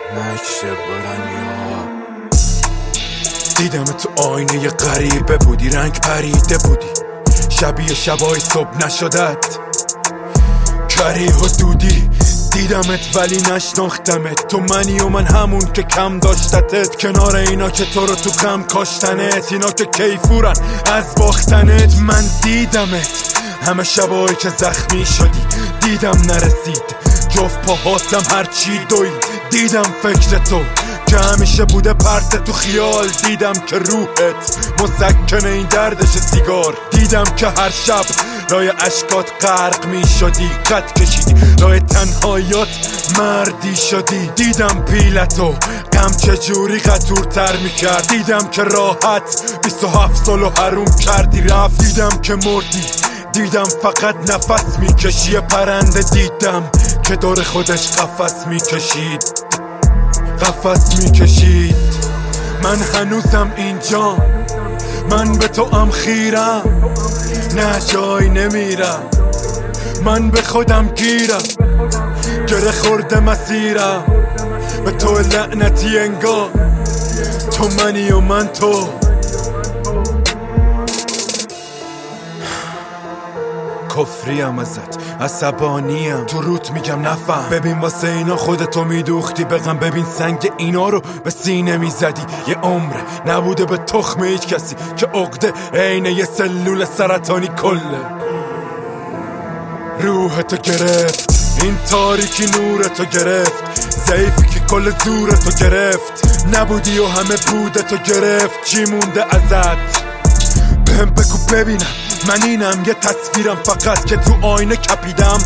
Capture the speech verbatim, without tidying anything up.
نکشه برنیا دیدم تو آینه ی غریبه بودی، رنگ پریده بودی، شبیه شبای صبح نشدت، کریه و دودی. دیدمت ولی نشناختمت، تو منی و من همون که کم داشتتت، کنار اینا که تو رو تو غم کاشتنت، اینا که کیفورن از باختنت. من دیدمت همه شبایی که زخمی شدی، دیدم نرسید جفت پاهاتم هرچی دوید. دیدم فکر تو که همیشه بوده پرت تو خیال، دیدم که روحت مسکن این دردش سیگار. دیدم که هر شب لای اشکات غرق می شدی، قد کشیدی لای تنهایات مردی شدی. دیدم پیلتو غم چجوری قطورتر می کرد، دیدم که راحت بیست و هفت سالو حروم کردی رفت. دیدم که مردی، دیدم فقط نفس می کشی. پرنده دیدم که دور خودش قفس می کشید، قفس می کشید. من هنوزم اینجا، من به تو ام خیرم، نه جای نمیرم، من به خودم گیرم، گره خورده مسیرم به تو لعنتی انگار، تو منی و من تو. کفریم ازت، عصبانیم، تو روت میگم نفهم. ببین واسه اینا خودتو میدوختی بغم، ببین سنگ اینا رو به سینه میزدی. یه عمره نبوده به تخم هیچ کسی که عقده عینه یه سلول سرطانی کله روحتو گرفت. این تاریکی نورتو گرفت، ضعیفی که کل زورتو گرفت. نبودی و همه بودتو گرفت، چی مونده ازت؟ بهم بگو ببینم، من اینم یه تصویرم فقط که تو آینه کپیدم.